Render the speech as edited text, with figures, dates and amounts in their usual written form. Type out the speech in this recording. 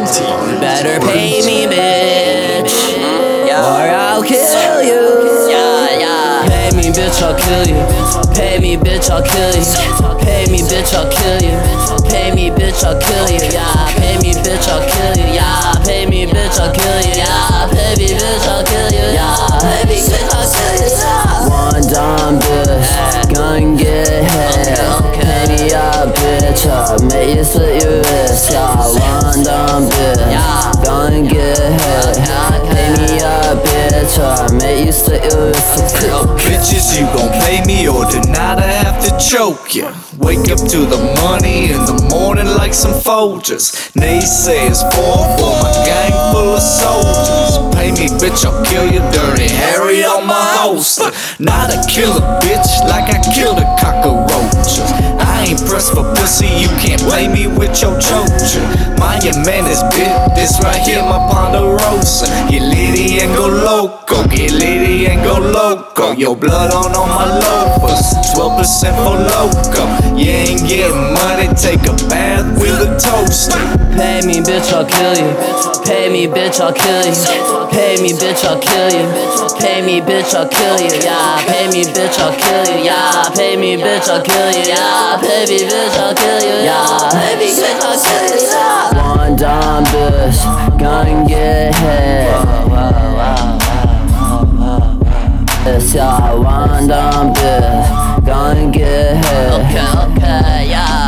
Better pay me, bitch, or I'll kill you. Pay me, bitch, I'll kill you. Pay me, bitch, I'll kill you. Pay me, bitch, I'll kill you. Pay me, bitch, I'll kill you. Yeah, pay me, bitch, I'll kill you. Yeah, pay me, bitch, I'll kill you. Yeah, pay me, bitch, I'll kill you. Yeah, pay me, bitch, I'll kill you. Yeah. One dumb bitch, gon' get hit. Pay me up, bitch, I'll make you slit your wrist. Yeah, one dumb bitch, gon' get hit. Pay me up, bitch, I'll make you slit your wrist. Bitches, you gon' pay me or tonight I have to choke ya. Wake up to the money in the morning like some Folgers. Naysayers fall for my gang full of soldiers. Pay me, bitch, I'll kill you, Dirty Harry on my holster. Not a killer, bitch, like I killed a cockroach. I ain't pressed for pussy, you can't play me with your chocha. Mind your manners, bitch, this right here my Ponderosa. Get litty and go loco, get litty and go loco. Your blood on all my loafers, 12% for loco. You ain't getting money, take a bath with a toaster. Pay me, bitch, I'll kill you. Pay me, bitch, I'll kill you. Pay me, bitch, I'll kill you. Pay me, bitch, I'll kill you. Yeah, pay me, bitch, I'll kill you. Yeah, pay me, bitch, I'll kill you. Yeah, pay me, bitch, I'll kill you. Yeah, pay me, bitch, I'll kill you. Yeah. One dumb bitch, gon' get hit. Yeah, one dumb bitch, gon' get hit. Okay, yeah.